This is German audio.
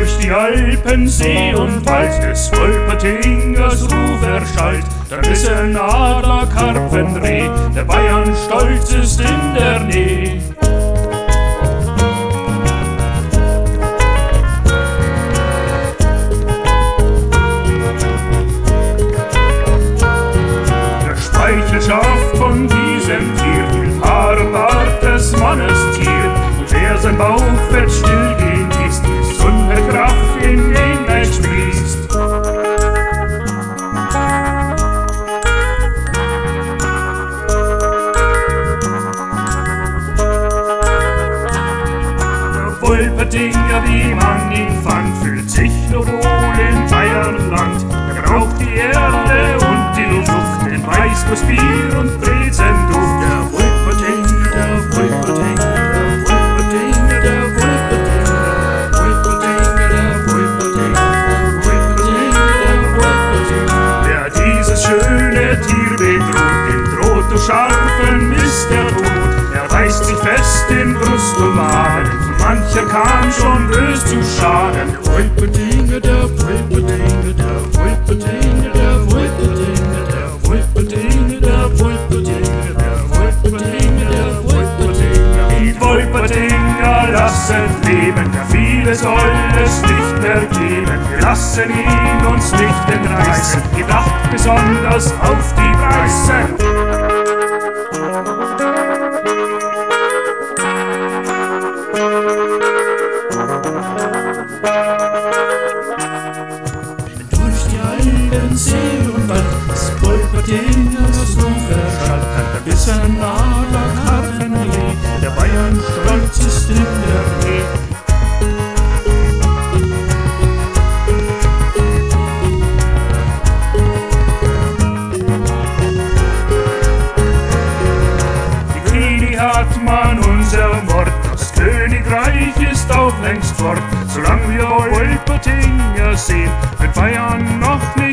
Durch die Alpen, See und Wald des Wolpertingers Ruf erschallt, da wissen Adler, Karpfen, Reh, der Bayern stolz ist in der Nähe. Der Speichel schafft von diesem Tier viel Haar und Bart des Mannes Tier, und wer sein Bauchfett stillgehen ist, gesunde Kraft in ihn fließt. Der Wolpertinger, wie man ihn fand, fühlt sich noch wohl in Bayernland. Er braucht die Erde und die Luft, den Weißwurst, Bier und Brezenduft. Der Wolpertinger, der Wolpertinger, der Wolpertinger, der Wolpertinger, der Wolpertinger, der Wolpertinger, der dieses schöne Tier bedroht, dem droht durch scharfen Mist der Tod. Er beißt sich fest in Brust und Magen, mancher kam schon bös zu Schaden. Der Wolpertinger, der Wolpertinger, der Wolpertinger, der Wolpertinger, der Wolpertinger, der Wolpertinger, der Wolpertinger, der Wolpertinger. Die Wolpertinger lassen leben, der viele soll es nicht mehr geben. Wir lassen ihn uns nicht entreißen, gedacht besonders auf die Weißen. Durch die Alpen, See und Wald des Wolpertingers Ruf erschallt, da wissen Adler, Karpfen, Reh, der Bayern stolz ist in der Nähe. Die Queenie hat man unser Wort, das Königreich ist auch längst fort. Solange wir Wolpertinger sehen, wird Bayern noch nicht